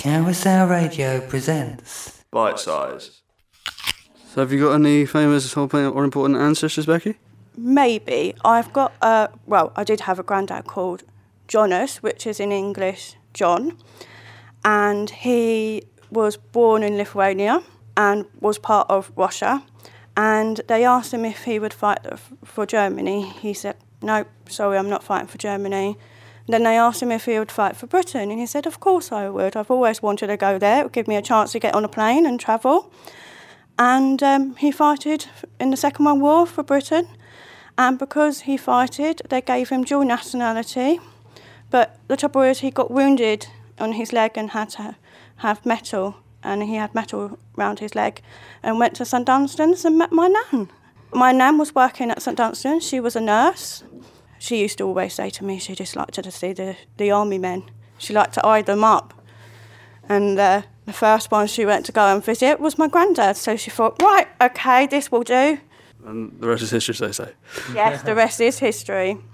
Carousel Radio presents Bite Size. So have you got any famous or important ancestors, Becky? Maybe. I've got, I did have a granddad called Jonas, which is in English John, and he was born in Lithuania and was part of Russia, and they asked him if he would fight for Germany. He said, "No, sorry, I'm not fighting for Germany." Then they asked him if he would fight for Britain, and he said, "Of course I would. I've always wanted to go there. It would give me a chance to get on a plane and travel." And he fighted in the Second World War for Britain, and because he fighted, they gave him dual nationality. But the trouble is, he got wounded on his leg and had to have metal, and he had metal round his leg, and went to St Dunstan's and met my nan. My nan was working at St Dunstan's. She was a nurse. She used to always say to me she just liked to see the army men. She liked to eye them up. And the first one she went to go and visit was my granddad. So she thought, right, okay, this will do. And the rest is history, as they say. Yes, the rest is history.